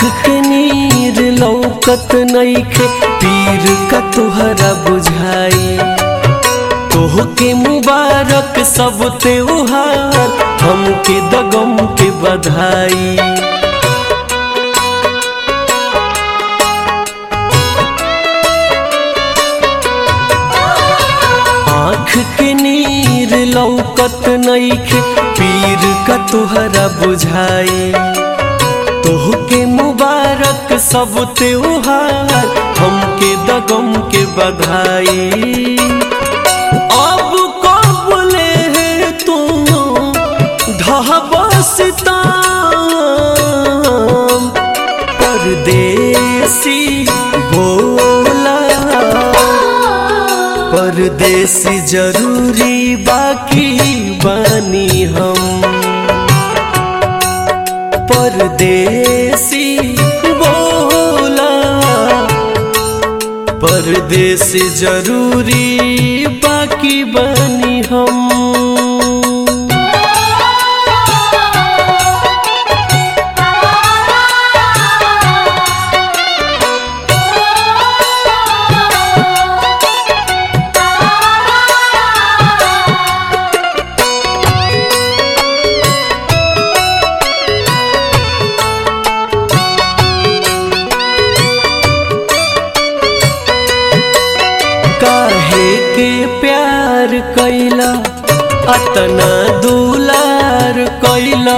के नीर लौकत नइखे पीर का तुहरा बुझाई। तोहके मुबारक सब त्योहार हमके दगम के बधाई। आँख के नीर लौकत नइखे पीर का तुहरा बुझाई। तोहके मुबारक सब त्योहार हमके दगम के बधाई। अब कबले है तुम ढहबसता परदेसी बोला। परदेसी जरूरी बाकी बनी हम। परदेसी बोला परदेसी जरूरी बाकी बनी हम। काहे के प्यार कैला अतना दुलार कैला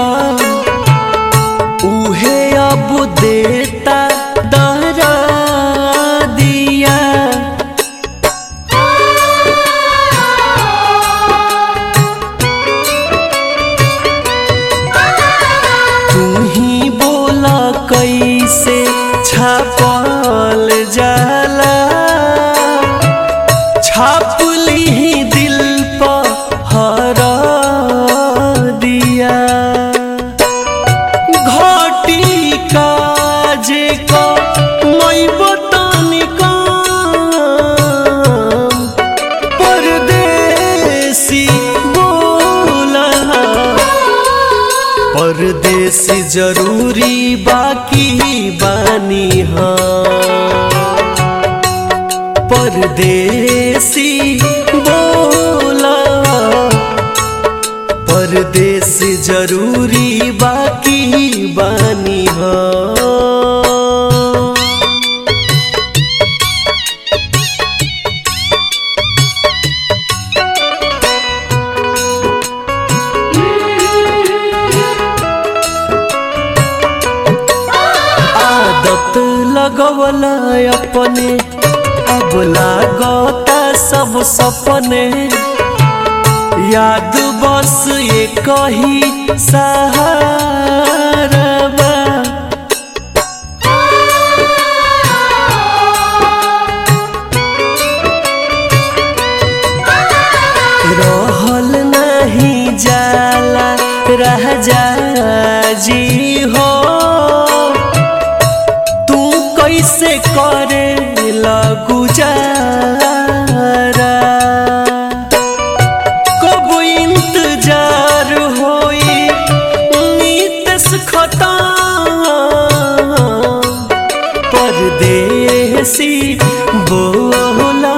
उहे अब देता दहरा दिया। तू ही बोला कैसे छापल जाला। छाप ली दिल पर हरा दिया। घटी काजे का मैं बतानी काम। परदेसी बोला परदेसी जरूरी बाकी बानी हाँ। परदेसी बोला परदेसी जरूरी बाकी बानी हाँ। आदत लगवला अपने अब लागता सब सपने। याद बस ये कही सहारा बा। रहल नहीं जाला राजा जी हो। तू कैसे करे गुजारा कब इंतजार होई नीतस खता। परदेसी बोला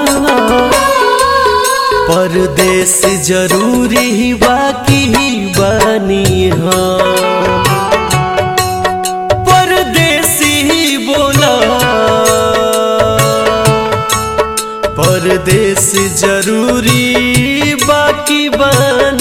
परदेसी जरूरी बाकी बनी हाँ। परदेसी बोला परदेसी जरूरी बाकी बन